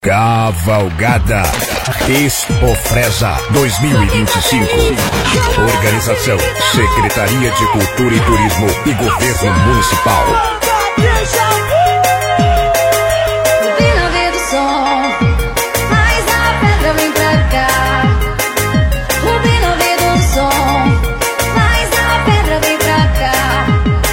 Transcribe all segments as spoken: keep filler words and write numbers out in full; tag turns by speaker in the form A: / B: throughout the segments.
A: Cavalgada Expo Fresa dois mil e vinte e cinco. Organização Secretaria de Cultura e Turismo e Governo Municipal.
B: Rubina vê do som, mas a pedra vem pra cá. Rubina vê do som, mas a pedra vem pra cá.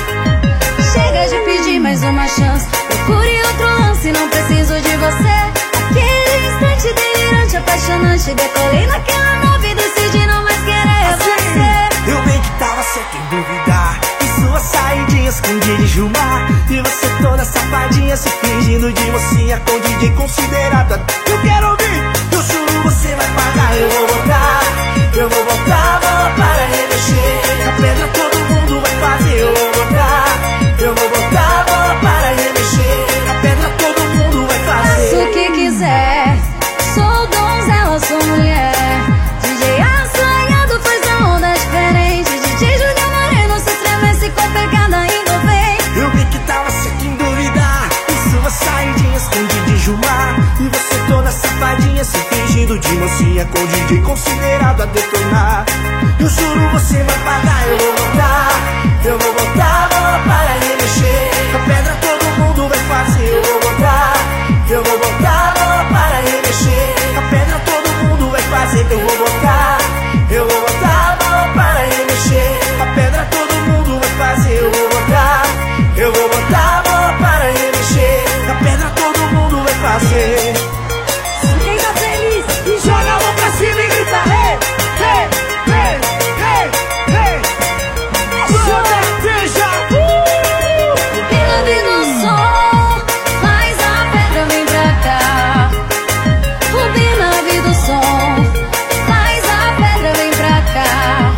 B: Chega de pedir mais uma chance, procure outro lance, não preciso de você. Aquele instante delirante, apaixonante, decolei naquela nave, decidi não mais querer você.
C: Eu bem que tava certo em duvidar, em suas saidinhas com D J Gilmar, e você toda safadinha se fingindo de mocinha com D J considerada. Eu quero ouvir, eu juro você vai pagar. Eu vou botar, eu vou botar a bola para remexer. A pedra todo mundo vai fazer. Eu vou botar, eu vou botar a bola para remexer. A pedra todo mundo vai fazer.
B: Faço o que quiser, sou donzela, sou mulher. D J assanhado faz a onda diferente. D J Júnior Moreno se estremece com pegada envolvente.
C: Eu vi que tava certo em duvidar, em suas saidinhas com D J Gilmar, e você toda safadinha se fingindo de mocinha com D J considerado a detonar. Eu juro você vai pagar. Eu vou botar, eu vou botar a bola para remexer. A pedra todo mundo vai fazer. Eu vou botar, eu vou botar a bola para remexer. A pedra todo mundo vai fazer. Eu vou botar, eu vou botar a bola para remexer. A pedra todo mundo vai fazer. Eu vou botar, eu vou botar a bola para remexer. A pedra todo mundo vai fazer.
B: Quem tá feliz
C: E joga a mão pra cima e grita hey, hey, hey, hey, hey. Joga, veja, uh!
B: Rubina vê do som, mas a pedra vem pra cá. Rubina vê do som, mas a pedra vem pra cá.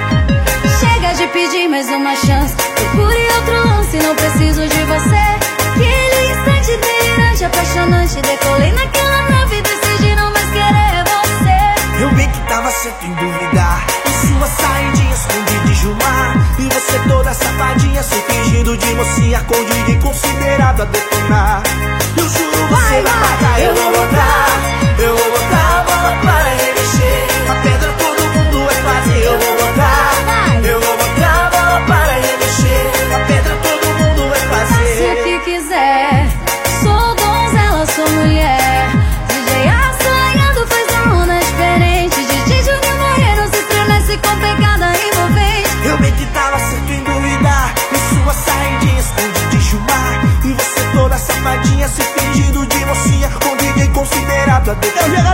B: Chega de pedir mais uma chance, procure outro lance, não preciso de você. Aquele instante delirante, apaixonante, decolei naquela nave, decidi não mais querer você.
C: Eu vi que tava certo em duvidar, em suas saidinhas com D J Gilmar, e você toda safadinha se fingindo de mocinha com D J considerado a detonar. Eu juro você vai pagar. Eu vou botar, eu vou botar a bola para remexer. A pedra todo mundo vai fazer. Eu vou botar, eu vou botar a bola para remexer. A pedra todo mundo vai
B: Faça
C: fazer.
B: o que quiser, sou donzela, sou mulher. D J assanhado faz a onda diferente. D J Júnior Moreno se estremece com pegada envolvente.
C: Eu bem que tava certo em duvidar, em suas saidinhas com D J Gilmar, e você toda safadinha se fingindo de mocinha com D J considerado a detonar.